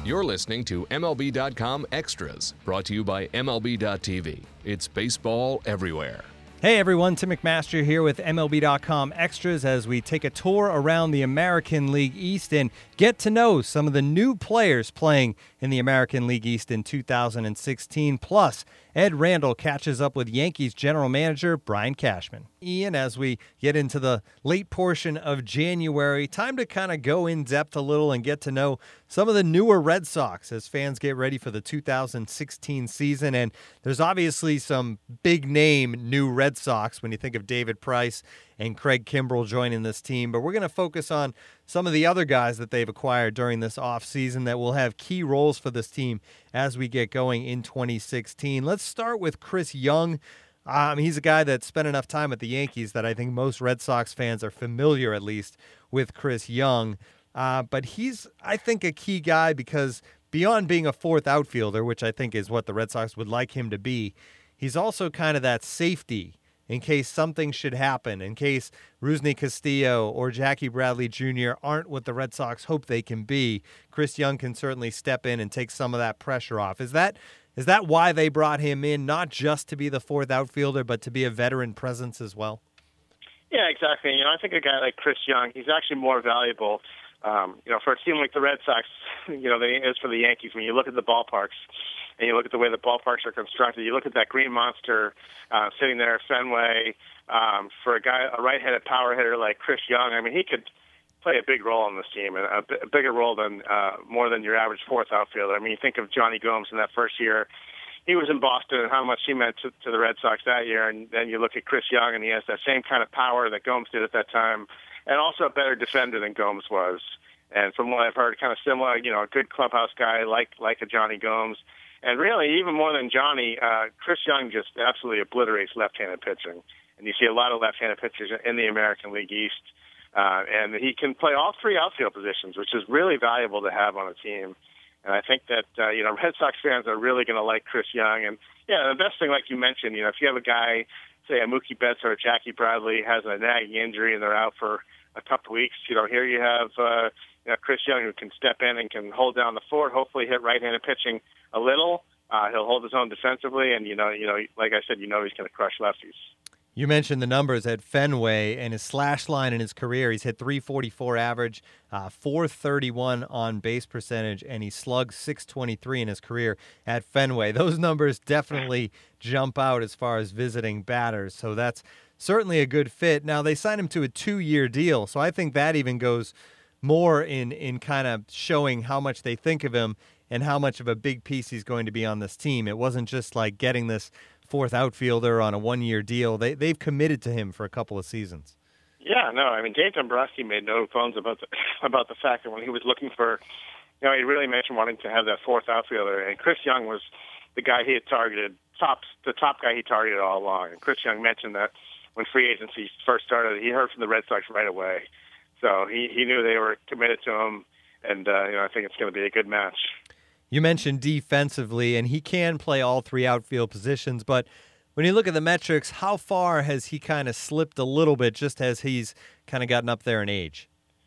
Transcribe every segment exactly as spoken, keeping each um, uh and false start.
You're listening to M L B dot com Extras, brought to you by M L B dot T V. It's baseball everywhere. Hey everyone, Tim McMaster here with M L B dot com Extras as we take a tour around the American League East and get to know some of the new players playing in the American League East in two thousand sixteen. Plus, Ed Randall catches up with Yankees general manager Brian Cashman. Ian, as we get into the late portion of January, time to kind of go in depth a little and get to know some of the newer Red Sox as fans get ready for the two thousand sixteen season. And there's obviously some big name new Red Sox when you think of David Price and Craig Kimbrell joining this team. But we're going to focus on some of the other guys that they've acquired during this offseason that will have key roles for this team as we get going in twenty sixteen. Let's start with Chris Young. Um, he's a guy that spent enough time at the Yankees that I think most Red Sox fans are familiar, at least, with Chris Young. Uh, but he's, I think, a key guy because beyond being a fourth outfielder, which I think is what the Red Sox would like him to be, he's also kind of that safety in case something should happen, in case Rusney Castillo or Jackie Bradley Junior aren't what the Red Sox hope they can be. Chris Young can certainly step in and take some of that pressure off. Is that is that why they brought him in, not just to be the fourth outfielder, but to be a veteran presence as well? Yeah, exactly. You know, I think a guy like Chris Young, he's actually more valuable, um, you know, for a team like the Red Sox, you know, than he is for the Yankees. When you look at the ballparks, and you look at the way the ballparks are constructed, you look at that green monster uh, sitting there at Fenway. Um, for a guy, a right-handed power hitter like Chris Young, I mean, he could play a big role on this team, and a, b- a bigger role than uh, more than your average fourth outfielder. I mean, you think of Johnny Gomes in that first year. He was in Boston and how much he meant to, to the Red Sox that year, and then you look at Chris Young, and he has that same kind of power that Gomes did at that time, and also a better defender than Gomes was. And from what I've heard, kind of similar, you know, a good clubhouse guy like like a Johnny Gomes. And really, even more than Johnny, uh, Chris Young just absolutely obliterates left-handed pitching. And you see a lot of left-handed pitchers in the American League East. Uh, and he can play all three outfield positions, which is really valuable to have on a team. And I think that, uh, you know, Red Sox fans are really going to like Chris Young. And, yeah, the best thing, like you mentioned, you know, if you have a guy, say a Mookie Betts or a Jackie Bradley has a nagging injury and they're out for a couple of weeks, you know, here you have uh, you know, Chris Young who can step in and can hold down the fort, hopefully hit right-handed pitching a little. Uh, he'll hold his own defensively, and, you know, you know, like I said, you know he's going to crush lefties. You mentioned the numbers at Fenway and his slash line in his career. He's hit three forty-four average, uh, four thirty-one on base percentage, and he slugged six twenty-three in his career at Fenway. Those numbers definitely jump out as far as visiting batters, so that's certainly a good fit. Now, they signed him to a two-year deal, so I think that even goes more in, in kind of showing how much they think of him and how much of a big piece he's going to be on this team. It wasn't just like getting this fourth outfielder on a one-year deal. They, they've committed to him for a couple of seasons. Yeah, no, I mean, Dave Dombrowski made no bones about the, about the fact that when he was looking for, you know, he really mentioned wanting to have that fourth outfielder, and Chris Young was the guy he had targeted, top, the top guy he targeted all along. And Chris Young mentioned that when free agency first started, he heard from the Red Sox right away. So he, he knew they were committed to him, and uh, you know, I think it's going to be a good match. You mentioned defensively, and he can play all three outfield positions, but when you look at the metrics, how far has he kind of slipped a little bit just as he's kind of gotten up there in age?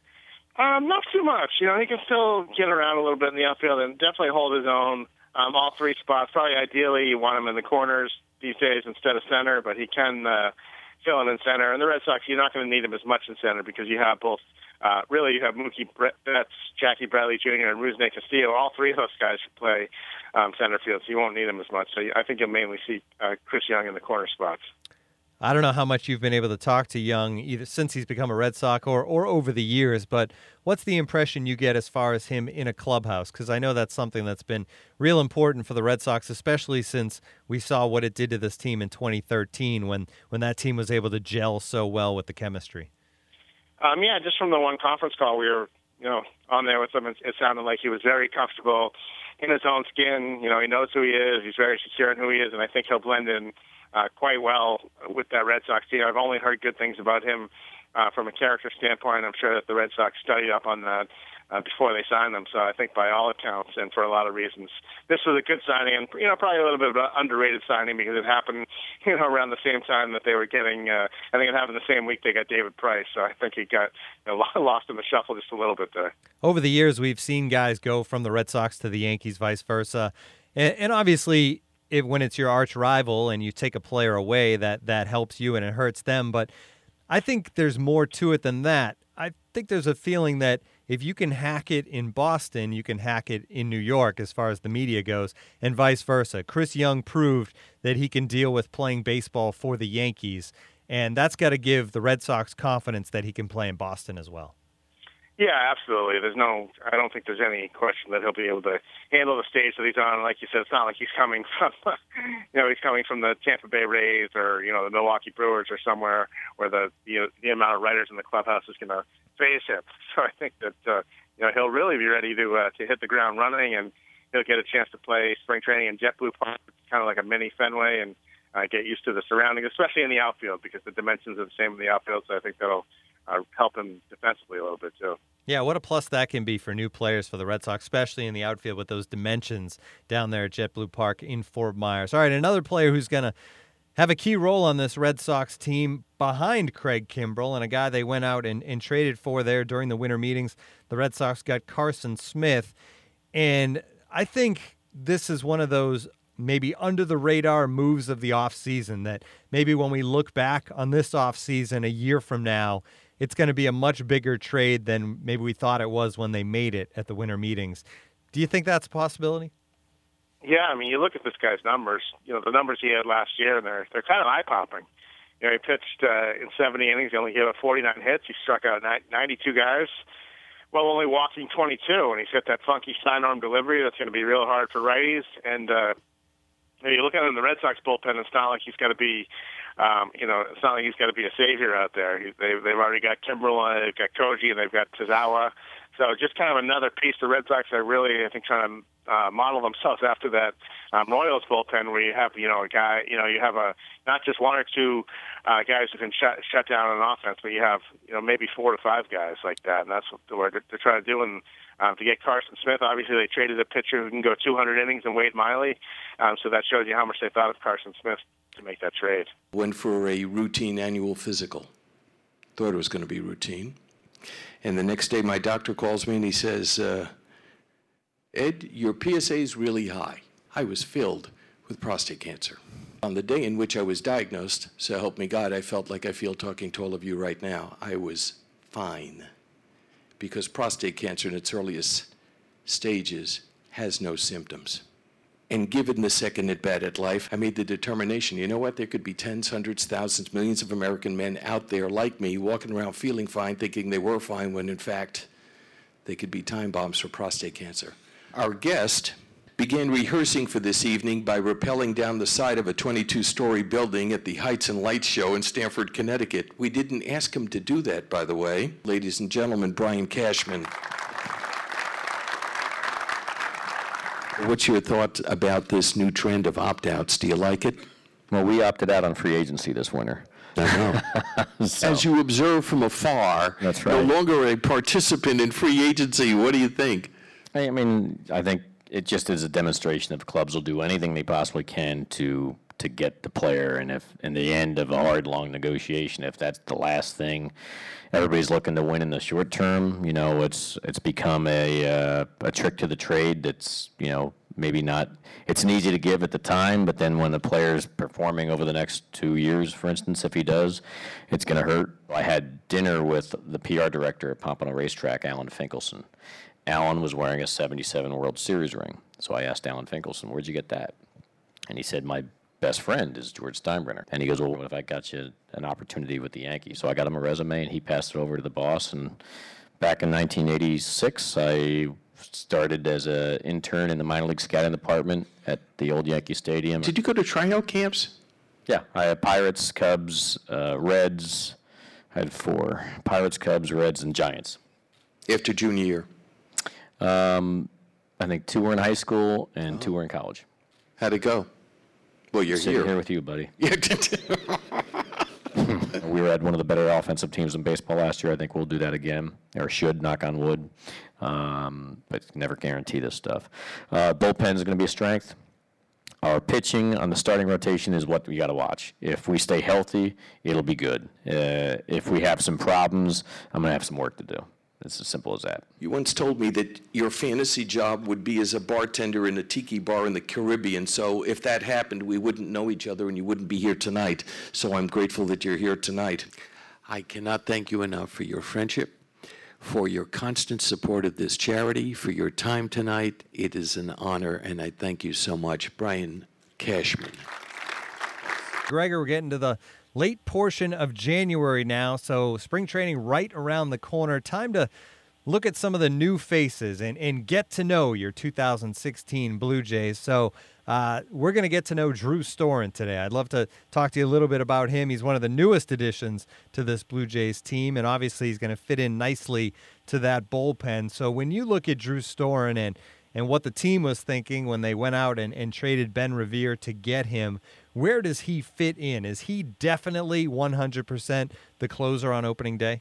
Um, not too much. You know, he can still get around a little bit in the outfield and definitely hold his own. Um, all three spots. Probably ideally you want him in the corners these days instead of center, but he can uh, fill in in center. And the Red Sox, you're not going to need him as much in center because you have both. Uh, really, you have Mookie Betts, Jackie Bradley Junior, and Rusney Castillo. All three of those guys should play um, center field, so you won't need them as much. So I think you'll mainly see uh, Chris Young in the corner spots. I don't know how much you've been able to talk to Young either since he's become a Red Sox or, or over the years, but what's the impression you get as far as him in a clubhouse? Because I know that's something that's been real important for the Red Sox, especially since we saw what it did to this team in twenty thirteen when, when that team was able to gel so well with the chemistry. Um, yeah, just from the one conference call we were, you know, on there with him, it, it sounded like he was very comfortable in his own skin. You know, he knows who he is. He's very secure in who he is, and I think he'll blend in uh, quite well with that Red Sox team. I've only heard good things about him uh, from a character standpoint. I'm sure that the Red Sox studied up on that. uh, before they signed them. So I think by all accounts and for a lot of reasons, this was a good signing, and you know probably a little bit of an underrated signing because it happened you know around the same time that they were getting. Uh, I think it happened the same week they got David Price. So I think he got you know, lost in the shuffle just a little bit there. Over the years, we've seen guys go from the Red Sox to the Yankees, vice versa, and, and obviously. It, when it's your arch rival and you take a player away, that that helps you and it hurts them. But I think there's more to it than that. I think there's a feeling that if you can hack it in Boston, you can hack it in New York as far as the media goes, and vice versa. Chris Young proved that he can deal with playing baseball for the Yankees, and that's got to give the Red Sox confidence that he can play in Boston as well. Yeah, absolutely. There's no, I don't think there's any question that he'll be able to handle the stage that he's on. Like you said, it's not like he's coming from, you know, he's coming from the Tampa Bay Rays or, you know, the Milwaukee Brewers or somewhere where the, you know, the amount of writers in the clubhouse is going to phase him. So I think that, uh, you know, he'll really be ready to, uh, to hit the ground running, and he'll get a chance to play spring training in JetBlue Park. It's kind of like a mini Fenway, and uh, get used to the surroundings, especially in the outfield, because the dimensions are the same in the outfield. So I think that'll Uh, help him defensively a little bit, too. Yeah, what a plus that can be for new players for the Red Sox, especially in the outfield with those dimensions down there at JetBlue Park in Fort Myers. All right, another player who's going to have a key role on this Red Sox team behind Craig Kimbrell, and a guy they went out and, and traded for there during the winter meetings. The Red Sox got Carson Smith, and I think this is one of those maybe under-the-radar moves of the offseason that maybe when we look back on this offseason a year from now, it's going to be a much bigger trade than maybe we thought it was when they made it at the winter meetings. Do you think that's a possibility? Yeah, I mean, you look at this guy's numbers. You know, the numbers he had last year, and they're they're kind of eye-popping. You know, he pitched uh, in seventy innings. He only gave up forty-nine hits. He struck out ninety-two guys, while only walking twenty-two. And he's got that funky sidearm delivery that's going to be real hard for righties. And uh, you know, you look at him in the Red Sox bullpen, it's not like he's got to be. Um, you know, it's not like he's got to be a savior out there. He, they, they've already got Kimbrell, uh, they've got Koji, and they've got Tozawa. So just kind of another piece. The Red Sox are really, I think, trying to uh, model themselves after that um, Royals bullpen, where you have, you know, a guy, you know, you have a not just one or two uh, guys who can shut shut down an offense, but you have, you know, maybe four to five guys like that, and that's what they're, they're trying to do. And um, to get Carson Smith, obviously they traded a pitcher who can go two hundred innings and Wade Miley, um, so that shows you how much they thought of Carson Smith to make that trade. Went for a routine annual physical. Thought it was going to be routine. And the next day my doctor calls me and he says, uh, Ed, your P S A is really high. I was filled with prostate cancer. On the day in which I was diagnosed, so help me God, I felt like I feel talking to all of you right now. I was fine. Because prostate cancer in its earliest stages has no symptoms. And given the second at bat at life, I made the determination, you know what, there could be tens, hundreds, thousands, millions of American men out there like me walking around feeling fine, thinking they were fine, when in fact they could be time bombs for prostate cancer. Our guest began rehearsing for this evening by rappelling down the side of a twenty-two story building at the Heights and Lights show in Stamford, Connecticut. We didn't ask him to do that, by the way. Ladies and gentlemen, Brian Cashman. What's your thought about this new trend of opt-outs? Do you like it? Well, we opted out on free agency this winter. I know. So, As you observe from afar, That's no right. longer a participant in free agency. What do you think? I mean, I think it just is a demonstration that clubs will do anything they possibly can to to get the player, and if in the end of a hard, long negotiation, if that's the last thing, everybody's looking to win in the short term. You know, it's it's become a uh, a trick to the trade that's, you know, maybe not, it's an easy to give at the time, but then when the player's performing over the next two years, for instance, if he does, it's going to hurt. I had dinner with the P R director at Pompano Racetrack, Alan Finkelson. Alan was wearing a seventy-seven World Series ring. So I asked Alan Finkelson, where'd you get that? And he said, my best friend is George Steinbrenner. And he goes, well, what if I got you an opportunity with the Yankees? So I got him a resume, and he passed it over to the boss. And back in nineteen eighty-six, I started as an intern in the minor league scouting department at the old Yankee Stadium. Did you go to tryout camps? Yeah, I had Pirates, Cubs, uh, Reds. I had four. Pirates, Cubs, Reds, and Giants. After junior year? Um, I think two were in high school and oh. two were in college. How'd it go? Well, you're Sitting here. here with you, buddy. Yeah. We were at one of the better offensive teams in baseball last year. I think we'll do that again, or should, knock on wood. Um, but never guarantee this stuff. Uh, bullpen is going to be a strength. Our pitching on the starting rotation is what we got to watch. If we stay healthy, it'll be good. Uh, if we have some problems, I'm going to have some work to do. It's as simple as that. You once told me that your fantasy job would be as a bartender in a tiki bar in the Caribbean. So if that happened, we wouldn't know each other and you wouldn't be here tonight. So I'm grateful that you're here tonight. I cannot thank you enough for your friendship, for your constant support of this charity, for your time tonight. It is an honor, and I thank you so much. Brian Cashman. Gregor, we're getting to the late portion of January now, so spring training right around the corner. Time to look at some of the new faces and, and get to know your two thousand sixteen Blue Jays. So uh, we're going to get to know Drew Storen today. I'd love to talk to you a little bit about him. He's one of the newest additions to this Blue Jays team, and obviously he's going to fit in nicely to that bullpen. So when you look at Drew Storen and, and what the team was thinking when they went out and, and traded Ben Revere to get him, where does he fit in? Is he definitely one hundred percent the closer on opening day?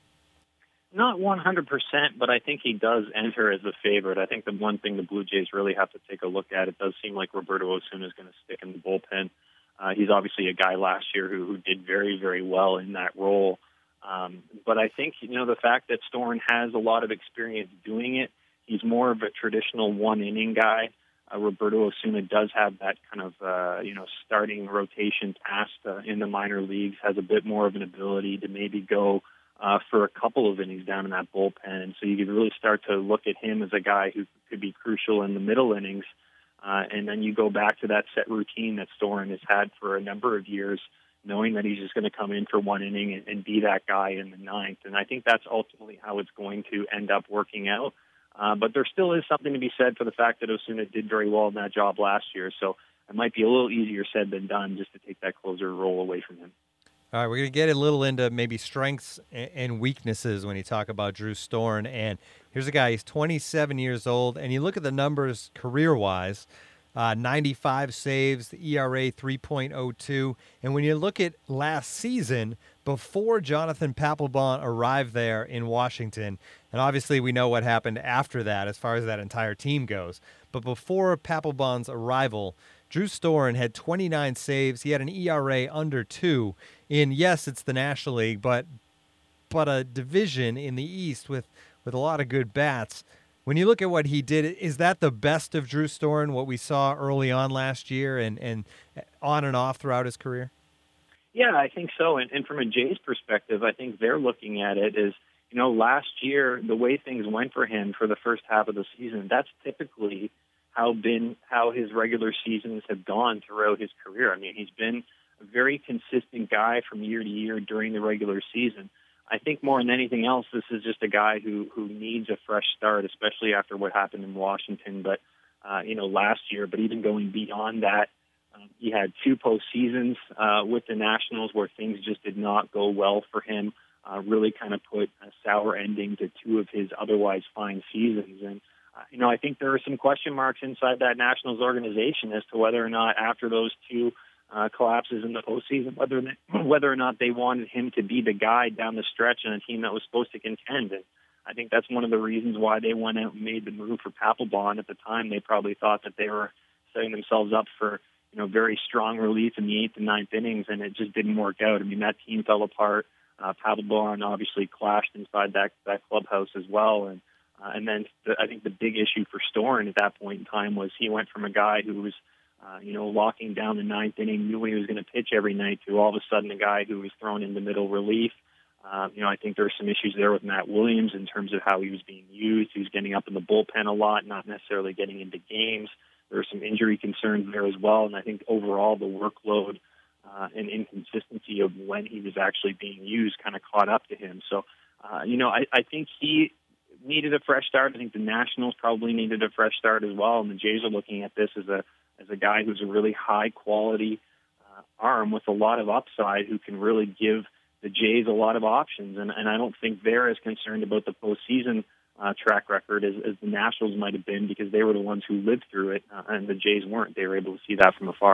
Not one hundred percent, but I think he does enter as a favorite. I think the one thing the Blue Jays really have to take a look at, it does seem like Roberto Osuna is going to stick in the bullpen. Uh, he's obviously a guy last year who, who did very, very well in that role. Um, but I think, you know, the fact that Storen has a lot of experience doing it, he's more of a traditional one-inning guy. Uh, Roberto Osuna does have that kind of, uh, you know, starting rotation past uh, in the minor leagues, has a bit more of an ability to maybe go uh, for a couple of innings down in that bullpen. So you could really start to look at him as a guy who could be crucial in the middle innings. Uh, and then you go back to that set routine that Storen has had for a number of years, knowing that he's just going to come in for one inning and, and be that guy in the ninth. And I think that's ultimately how it's going to end up working out. Uh, but there still is something to be said for the fact that Osuna did very well in that job last year. So it might be a little easier said than done just to take that closer role away from him. All right, we're going to get a little into maybe strengths and weaknesses when you talk about Drew Storen. And here's a guy, he's twenty-seven years old, and you look at the numbers career-wise, uh, ninety-five saves, the E R A three point oh two. And when you look at last season, before Jonathan Papelbon arrived there in Washington, and obviously we know what happened after that as far as that entire team goes, but before Papelbon's arrival, Drew Storen had twenty-nine saves. He had an E R A under two in, yes, it's the National League, but but a division in the East with, with a lot of good bats. When you look at what he did, is that the best of Drew Storen, what we saw early on last year and, and on and off throughout his career? Yeah, I think so. And, and from a Jays perspective, I think they're looking at it as, you know, last year, the way things went for him for the first half of the season, that's typically how been how his regular seasons have gone throughout his career. I mean, he's been a very consistent guy from year to year during the regular season. I think more than anything else, this is just a guy who, who needs a fresh start, especially after what happened in Washington, but, uh, you know, last year. But even going beyond that, um, he had two postseasons uh, with the Nationals where things just did not go well for him, uh, really kind of put a sour ending to two of his otherwise fine seasons. And, uh, you know, I think there are some question marks inside that Nationals organization as to whether or not after those two Uh, collapses in the postseason, whether whether or not they wanted him to be the guy down the stretch on a team that was supposed to contend. And I think that's one of the reasons why they went out and made the move for Papelbon. At the time, they probably thought that they were setting themselves up for, you know, very strong relief in the eighth and ninth innings, and it just didn't work out. I mean, that team fell apart. Uh, Papelbon obviously clashed inside that that clubhouse as well, and uh, and then the, I think the big issue for Storen at that point in time was he went from a guy who was Uh, you know, locking down the ninth inning, knew he was going to pitch every night, to all of a sudden a guy who was thrown into middle relief. Uh, you know, I think there were some issues there with Matt Williams in terms of how he was being used. He was getting up in the bullpen a lot, not necessarily getting into games. There were some injury concerns there as well, and I think overall the workload uh, and inconsistency of when he was actually being used kind of caught up to him. So, uh, you know, I, I think he needed a fresh start. I think the Nationals probably needed a fresh start as well, and the Jays are looking at this as a as a guy who's a really high-quality uh, arm with a lot of upside who can really give the Jays a lot of options. And, and I don't think they're as concerned about the postseason uh, track record as, as the Nationals might have been, because they were the ones who lived through it, uh, and the Jays weren't. They were able to see that from afar.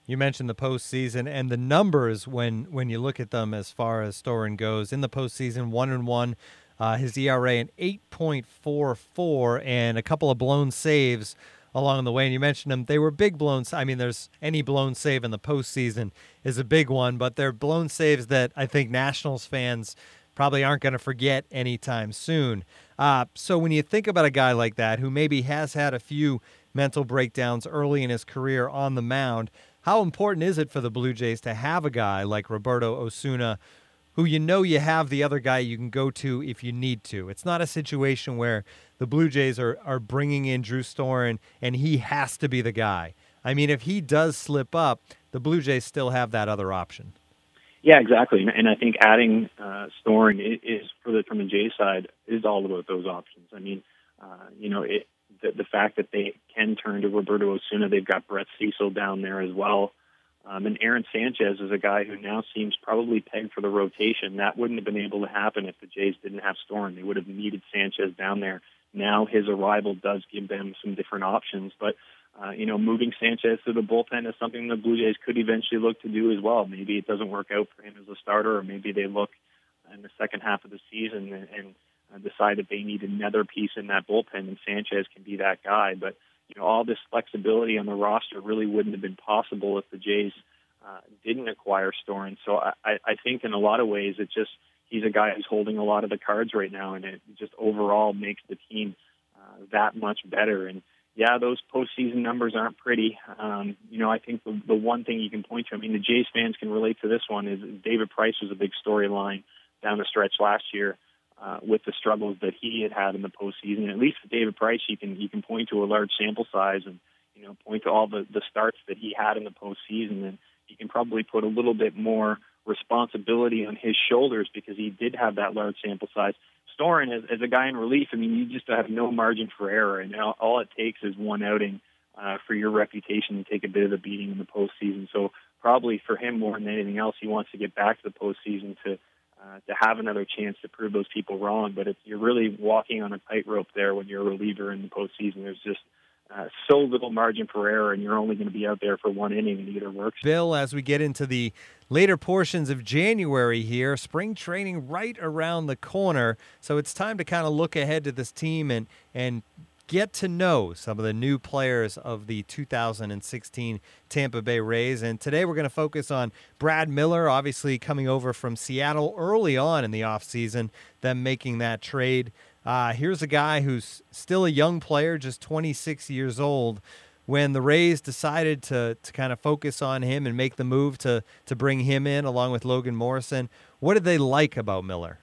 You mentioned the postseason and the numbers when, when you look at them as far as Storen goes. In the postseason, one and one, uh, his E R A an eight point four four, and a couple of blown saves along the way. And you mentioned them; they were big blown. I mean, there's any blown save in the postseason is a big one, but they're blown saves that I think Nationals fans probably aren't going to forget anytime soon. Uh, so when you think about a guy like that who maybe has had a few mental breakdowns early in his career on the mound, how important is it for the Blue Jays to have a guy like Roberto Osuna, who you know you have the other guy you can go to if you need to? It's not a situation where the Blue Jays are, are bringing in Drew Storen and he has to be the guy. I mean, if he does slip up, the Blue Jays still have that other option. Yeah, exactly. And I think adding uh, Storen is, for the, from the Jays side, is all about those options. I mean, uh, you know, it, the, the fact that they can turn to Roberto Osuna, they've got Brett Cecil down there as well. Um, and Aaron Sanchez is a guy who now seems probably pegged for the rotation. That wouldn't have been able to happen if the Jays didn't have Storen. They would have needed Sanchez down there. Now his arrival does give them some different options. But, uh, you know, moving Sanchez to the bullpen is something the Blue Jays could eventually look to do as well. Maybe it doesn't work out for him as a starter, or maybe they look in the second half of the season and, and uh, decide that they need another piece in that bullpen, and Sanchez can be that guy. But you know, all this flexibility on the roster really wouldn't have been possible if the Jays uh, didn't acquire Storen. So I, I think in a lot of ways, it just he's a guy who's holding a lot of the cards right now, and it just overall makes the team uh, that much better. And yeah, those postseason numbers aren't pretty. Um, you know, I think the, the one thing you can point to, I mean, the Jays fans can relate to this one, is David Price was a big storyline down the stretch last year. Uh, with the struggles that he had had in the postseason. At least with David Price, you can you can point to a large sample size and you know point to all the, the starts that he had in the postseason, and you can probably put a little bit more responsibility on his shoulders because he did have that large sample size. Storen, as, as a guy in relief, I mean, you just have no margin for error, and all, all it takes is one outing uh, for your reputation to take a bit of a beating in the postseason. So probably for him more than anything else, he wants to get back to the postseason to Uh, to have another chance to prove those people wrong. But it's, you're really walking on a tightrope there when you're a reliever in the postseason. There's just uh, so little margin for error, and you're only going to be out there for one inning, and either works. Bill, as we get into the later portions of January here, spring training right around the corner, so it's time to kind of look ahead to this team and and get to know some of the new players of the two thousand sixteen Tampa Bay Rays. And today we're going to focus on Brad Miller, obviously coming over from Seattle early on in the offseason, them making that trade. Uh, here's a guy who's still a young player, just twenty-six years old. When the Rays decided to to kind of focus on him and make the move to, to bring him in along with Logan Morrison, what did they like about Miller?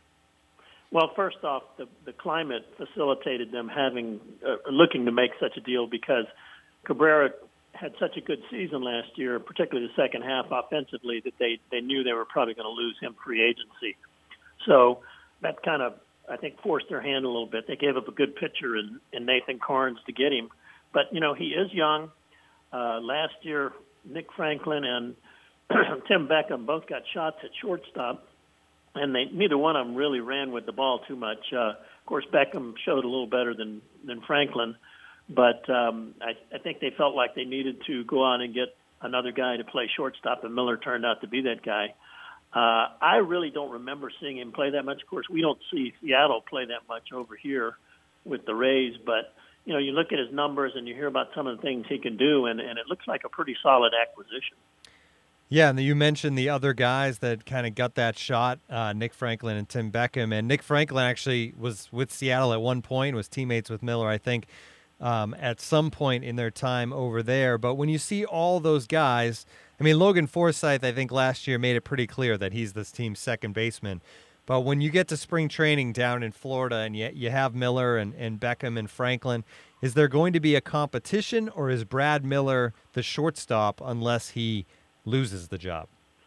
Well, first off, the, the climate facilitated them having uh, looking to make such a deal because Cabrera had such a good season last year, particularly the second half offensively, that they, they knew they were probably going to lose him free agency. So that kind of, I think, forced their hand a little bit. They gave up a good pitcher in, in Nathan Carnes to get him. But, you know, he is young. Uh, last year, Nick Franklin and Tim Beckham both got shots at shortstop. And they neither one of them really ran with the ball too much. Uh, of course, Beckham showed a little better than, than Franklin, but um, I, I think they felt like they needed to go on and get another guy to play shortstop, and Miller turned out to be that guy. Uh, I really don't remember seeing him play that much. Of course, we don't see Seattle play that much over here with the Rays, but you know, you look at his numbers and you hear about some of the things he can do, and, and it looks like a pretty solid acquisition. Yeah, and you mentioned the other guys that kind of got that shot, uh, Nick Franklin and Tim Beckham. And Nick Franklin actually was with Seattle at one point, was teammates with Miller, I think, um, at some point in their time over there. But when you see all those guys, I mean, Logan Forsythe, I think last year made it pretty clear that he's this team's second baseman. But when you get to spring training down in Florida and you, you have Miller and, and Beckham and Franklin, is there going to be a competition, or is Brad Miller the shortstop unless he loses the job?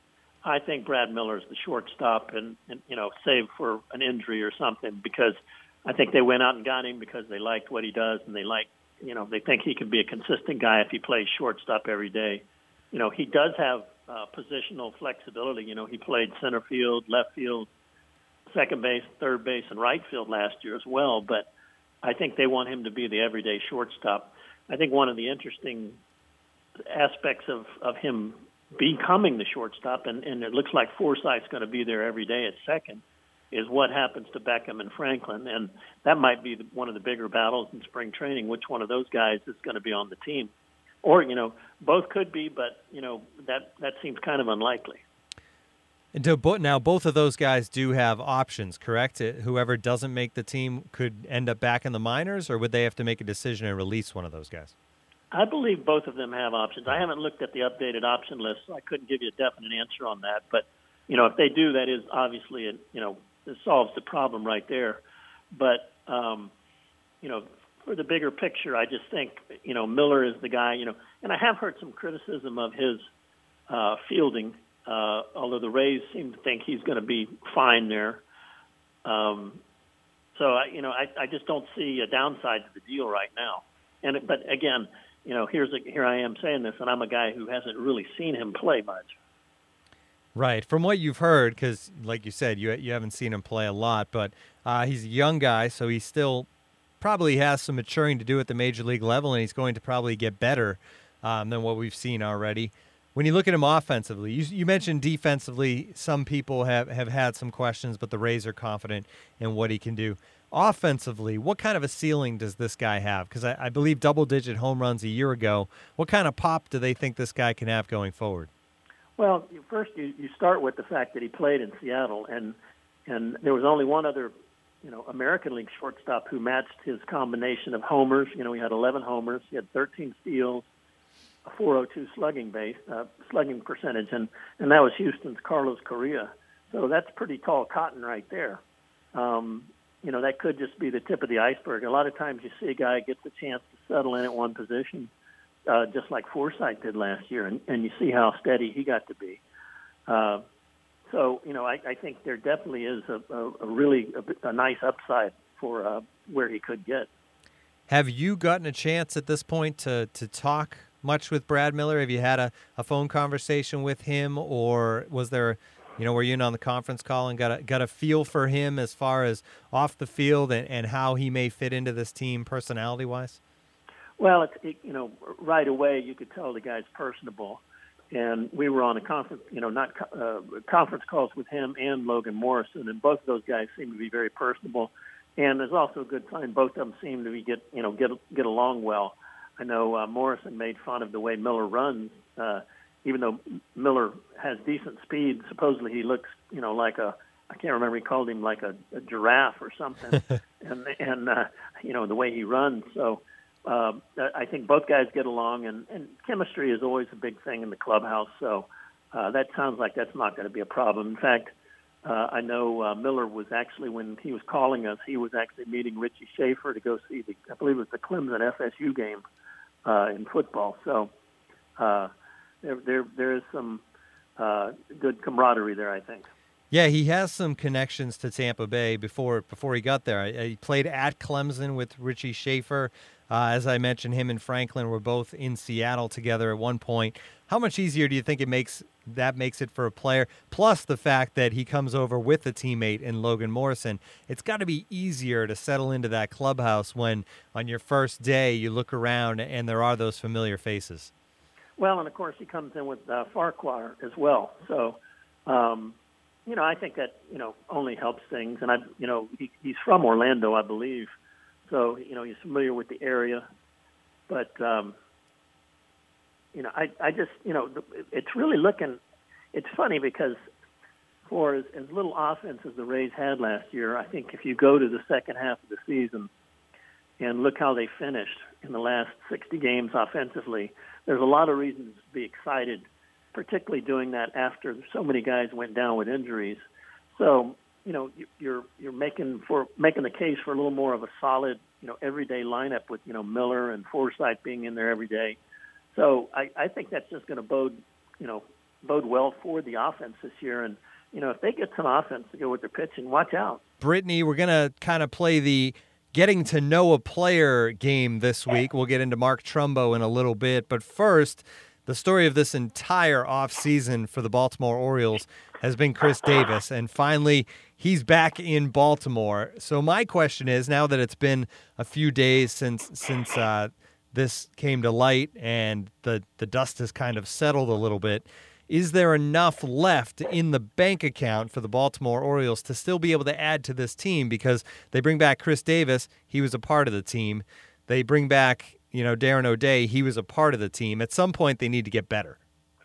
I think Brad Miller is the shortstop, and, and you know, save for an injury or something, because I think they went out and got him because they liked what he does, and they like, you know, they think he can be a consistent guy if he plays shortstop every day. You know, he does have uh, positional flexibility. You know, he played center field, left field, second base, third base, and right field last year as well. But I think they want him to be the everyday shortstop. I think one of the interesting aspects of, of him becoming the shortstop, and, and it looks like Forsythe's going to be there every day at second, is what happens to Beckham and Franklin. And that might be the, one of the bigger battles in spring training, which one of those guys is going to be on the team. Or, you know, both could be, but, you know, that, that seems kind of unlikely. And to, now, both of those guys do have options, correct? Whoever doesn't make the team could end up back in the minors, or would they have to make a decision and release one of those guys? I believe both of them have options. I haven't looked at the updated option list, so I couldn't give you a definite answer on that. But, you know, if they do, that is obviously, a, you know, it solves the problem right there. But, um, you know, for the bigger picture, I just think, you know, Miller is the guy, you know, and I have heard some criticism of his uh, fielding, uh, although the Rays seem to think he's going to be fine there. Um, so, I, you know, I, I just don't see a downside to the deal right now. And it, But, again, you know, here's a, here I am saying this, and I'm a guy who hasn't really seen him play much. Right. From what you've heard, because like you said, you you haven't seen him play a lot, but uh, he's a young guy, so he still probably has some maturing to do at the major league level, and he's going to probably get better um, than what we've seen already. When you look at him offensively, you, you mentioned defensively, some people have, have had some questions, but the Rays are confident in what he can do. Offensively, what kind of a ceiling does this guy have? Because I, I believe double-digit home runs a year ago. What kind of pop do they think this guy can have going forward? Well, first you, you start with the fact that he played in Seattle, and and there was only one other, you know, American League shortstop who matched his combination of homers. You know, he had eleven homers, he had thirteen steals, a four oh two slugging base, uh, slugging percentage, and and that was Houston's Carlos Correa. So that's pretty tall cotton right there. Um, you know, that could just be the tip of the iceberg. A lot of times you see a guy gets a chance to settle in at one position, uh, just like Forsythe did last year, and, and you see how steady he got to be. Uh, so, you know, I, I think there definitely is a, a, a really a, a nice upside for uh, where he could get. Have you gotten a chance at this point to, to talk much with Brad Miller? Have you had a, a phone conversation with him, or was there, you know, were you in on the conference call and got a, got a feel for him as far as off the field and, and how he may fit into this team personality-wise? Well, it's, it, you know, right away you could tell the guy's personable. And we were on a conference, you know, not uh, conference calls with him and Logan Morrison, and both of those guys seem to be very personable. And there's also a good sign both of them seem to be get, you know, get get along well. I know uh, Morrison made fun of the way Miller runs. Uh, even though Miller has decent speed, supposedly he looks, you know, like a, I can't remember, he called him like a, a giraffe or something, and, and uh, you know, the way he runs. So uh, I think both guys get along, and, and chemistry is always a big thing in the clubhouse. So uh, that sounds like that's not going to be a problem. In fact, uh, I know uh, Miller was actually, when he was calling us, he was actually meeting Richie Schaefer to go see the, I believe it was the Clemson F S U game uh, in football. So, uh, There, there, there is some uh, good camaraderie there, I think. Yeah, he has some connections to Tampa Bay before before he got there. He played at Clemson with Richie Schaefer. Uh, as I mentioned, him and Franklin were both in Seattle together at one point. How much easier do you think it makes that makes it for a player? Plus the fact that he comes over with a teammate in Logan Morrison. It's got to be easier to settle into that clubhouse when on your first day you look around and there are those familiar faces. Well, and of course he comes in with uh, Farquhar as well. So, um, you know, I think that, you know, only helps things. And, I, you know, he, he's from Orlando, I believe. So, you know, he's familiar with the area. But, um, you know, I, I just, you know, it's really looking, it's funny because for as, as little offense as the Rays had last year, I think if you go to the second half of the season and look how they finished in the last sixty games offensively, there's a lot of reasons to be excited, particularly doing that after so many guys went down with injuries. So, you know, you're you're making for making the case for a little more of a solid, you know, everyday lineup with, you know, Miller and Forsythe being in there every day. So I, I think that's just going to bode, you know, bode well for the offense this year. And, you know, if they get some offense to go with their pitching, watch out. Brittany, we're going to kind of play the getting to know a player game this week. We'll get into Mark Trumbo in a little bit. But first, the story of this entire offseason for the Baltimore Orioles has been Chris Davis. And finally, he's back in Baltimore. So my question is, now that it's been a few days since since uh, this came to light and the, the dust has kind of settled a little bit. Is there enough left in the bank account for the Baltimore Orioles to still be able to add to this team? Because they bring back Chris Davis. He was a part of the team. They bring back, you know, Darren O'Day. He was a part of the team. At some point, they need to get better.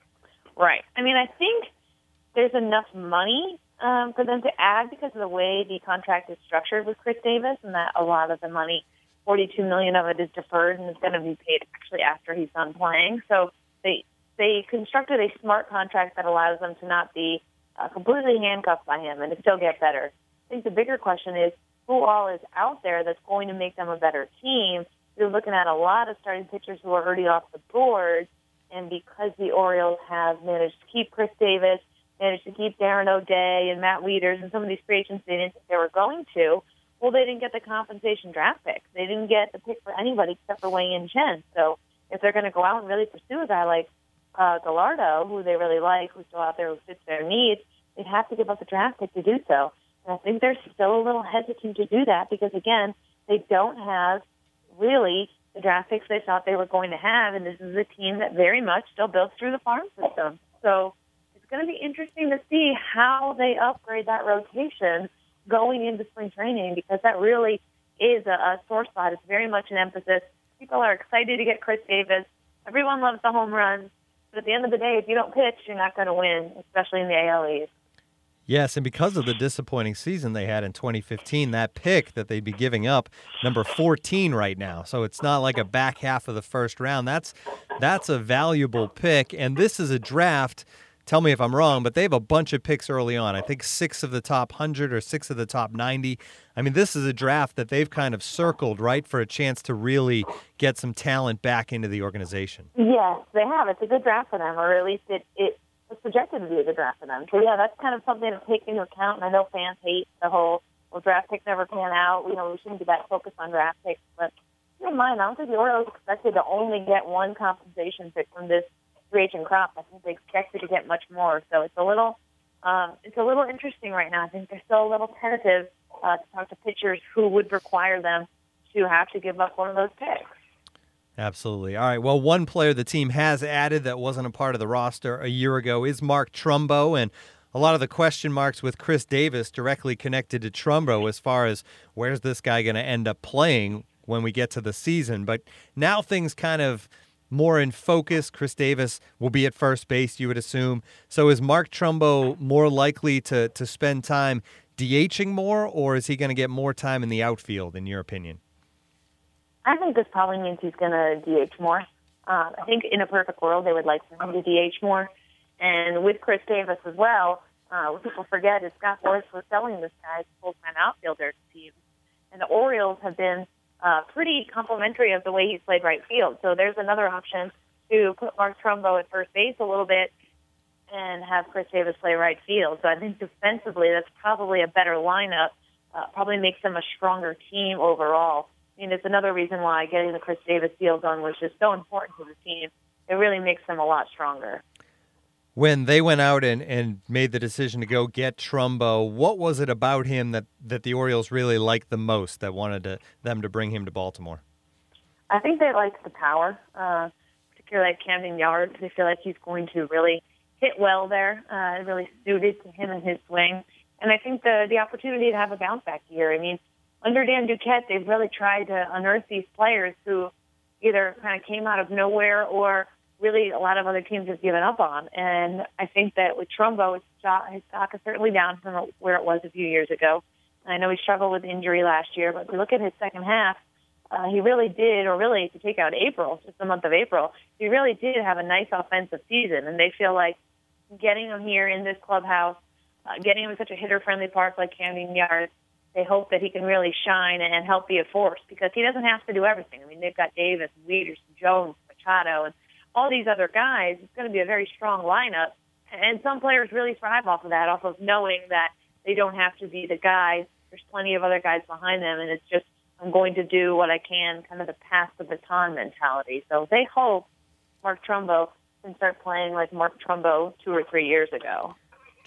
Right. I mean, I think there's enough money um, for them to add because of the way the contract is structured with Chris Davis, and that a lot of the money, forty-two million dollars of it is deferred and is going to be paid actually after he's done playing. So they they constructed a smart contract that allows them to not be uh, completely handcuffed by him and to still get better. I think the bigger question is who all is out there that's going to make them a better team. You're looking at a lot of starting pitchers who are already off the board, and because the Orioles have managed to keep Chris Davis, managed to keep Darren O'Day and Matt Wieters and some of these free agents they didn't think they were going to, well, they didn't get the compensation draft pick. They didn't get the pick for anybody except for Wei-Yin Chen. So if they're going to go out and really pursue a guy like uh, Gallardo, who they really like, who's still out there who fits their needs, they'd have to give up the draft pick to do so. And I think they're still a little hesitant to do that because, again, they don't have really the draft picks they thought they were going to have, and this is a team that very much still builds through the farm system. So it's going to be interesting to see how they upgrade that rotation going into spring training because that really is a, a sore spot. It's very much an emphasis. People are excited to get Chris Davis. Everyone loves the home runs. But at the end of the day, if you don't pitch, you're not going to win, especially in the A L East. Yes, and because of the disappointing season they had in twenty fifteen, that pick that they'd be giving up, number fourteen right now. So it's not like a back half of the first round. That's that's a valuable pick, and this is a draft. Tell me if I'm wrong, but they have a bunch of picks early on. I think six of the top one hundred or six of the top ninety. I mean, this is a draft that they've kind of circled, right, for a chance to really get some talent back into the organization. Yes, they have. It's a good draft for them, or at least it, it was projected to be a good draft for them. So, yeah, that's kind of something to take into account. And I know fans hate the whole, well, draft picks never pan out. You know, we shouldn't be that focused on draft picks. But keep in mind, I don't think the Orioles expected to only get one compensation pick from this free agent crop. I think they expected to get much more. So it's a little, um, it's a little interesting right now. I think they're still a little tentative uh, to talk to pitchers who would require them to have to give up one of those picks. Absolutely. All right. Well, one player the team has added that wasn't a part of the roster a year ago is Mark Trumbo, and a lot of the question marks with Chris Davis directly connected to Trumbo as far as where's this guy going to end up playing when we get to the season. But now things kind of more in focus. Chris Davis will be at first base, you would assume. So is Mark Trumbo more likely to, to spend time DHing more, or is he going to get more time in the outfield, in your opinion? I think this probably means he's going to D H more. Uh, I think in a perfect world, they would like for him to D H more. And with Chris Davis as well, uh, what people forget is Scott Boras was selling this guy as a full-time outfielder to teams. And the Orioles have been uh, pretty complimentary of the way he's played right field. So there's another option to put Mark Trumbo at first base a little bit and have Chris Davis play right field. So I think defensively, that's probably a better lineup, uh, probably makes them a stronger team overall. I mean, it's another reason why getting the Chris Davis deal done was just so important to the team. It really makes them a lot stronger. When they went out and, and made the decision to go get Trumbo, what was it about him that, that the Orioles really liked the most that wanted to, them to bring him to Baltimore? I think they liked the power, uh, particularly at Camden Yards. They feel like he's going to really hit well there, uh, really suited to him and his swing. And I think the, the opportunity to have a bounce-back year. I mean, under Dan Duquette, they've really tried to unearth these players who either kind of came out of nowhere or really a lot of other teams have given up on. And I think that with Trumbo, his stock, his stock is certainly down from where it was a few years ago. I know he struggled with injury last year, but if you look at his second half, uh, he really did, or really if you take out April, just the month of April, he really did have a nice offensive season. And they feel like getting him here in this clubhouse, uh, getting him in such a hitter-friendly park like Camden Yards, they hope that he can really shine and help be a force because he doesn't have to do everything. I mean, they've got Davis, Wieters, Jones, Machado, and all these other guys. It's going to be a very strong lineup. And some players really thrive off of that, off of knowing that they don't have to be the guy. There's plenty of other guys behind them, and it's just, I'm going to do what I can, kind of the pass the baton mentality. So they hope Mark Trumbo can start playing like Mark Trumbo two or three years ago.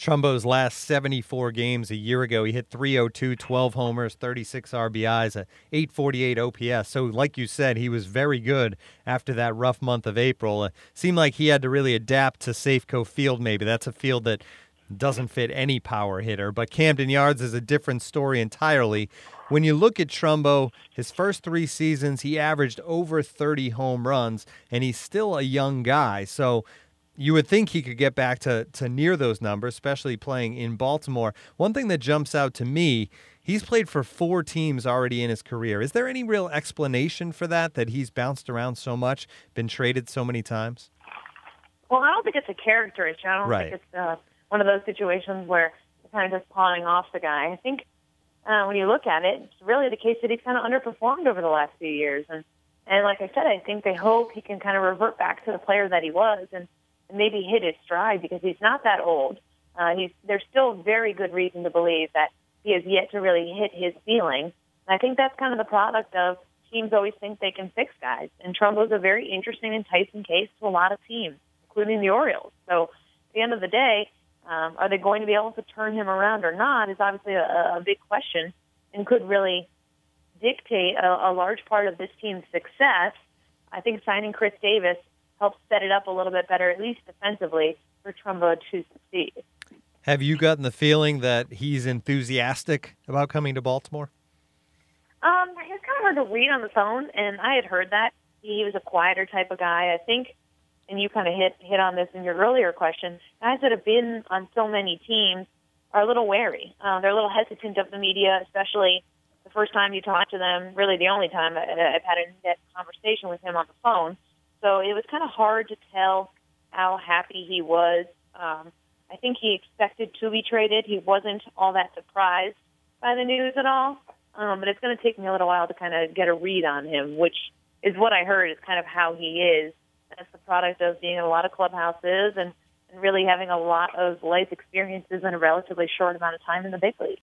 Trumbo's last seventy-four games a year ago, he hit three oh two, twelve homers, thirty-six R B Is, a eight forty-eight O P S. So like you said, he was very good after that rough month of April. It seemed like he had to really adapt to Safeco Field maybe. That's a field that doesn't fit any power hitter. But Camden Yards is a different story entirely. When you look at Trumbo, his first three seasons, he averaged over thirty home runs, and he's still a young guy. So you would think he could get back to, to near those numbers, especially playing in Baltimore. One thing that jumps out to me, he's played for four teams already in his career. Is there any real explanation for that, that he's bounced around so much, been traded so many times? Well, I don't think it's a character issue. I don't Right. think it's uh, one of those situations where you're kind of just pawing off the guy. I think uh, when you look at it, it's really the case that he's kind of underperformed over the last few years. And, and like I said, I think they hope he can kind of revert back to the player that he was and maybe hit his stride, because he's not that old. Uh, he's there's still very good reason to believe that he has yet to really hit his ceiling. And I think that's kind of the product of teams always think they can fix guys. And Trumbo's a very interesting, enticing case to a lot of teams, including the Orioles. So at the end of the day, um, are they going to be able to turn him around or not is obviously a, a big question and could really dictate a, a large part of this team's success. I think signing Chris Davis helps set it up a little bit better, at least defensively, for Trumbo to succeed. Have you gotten the feeling that he's enthusiastic about coming to Baltimore? Um, he was kind of hard to read on the phone, and I had heard that. He was a quieter type of guy. I think, and you kind of hit hit on this in your earlier question, guys that have been on so many teams are a little wary. Uh, they're a little hesitant of the media, especially the first time you talk to them, really the only time I've had a in-depth conversation with him on the phone. So it was kind of hard to tell how happy he was. Um, I think he expected to be traded. He wasn't all that surprised by the news at all. Um, but it's going to take me a little while to kind of get a read on him, which is what I heard is kind of how he is. That's the product of being in a lot of clubhouses and, and really having a lot of life experiences in a relatively short amount of time in the big league.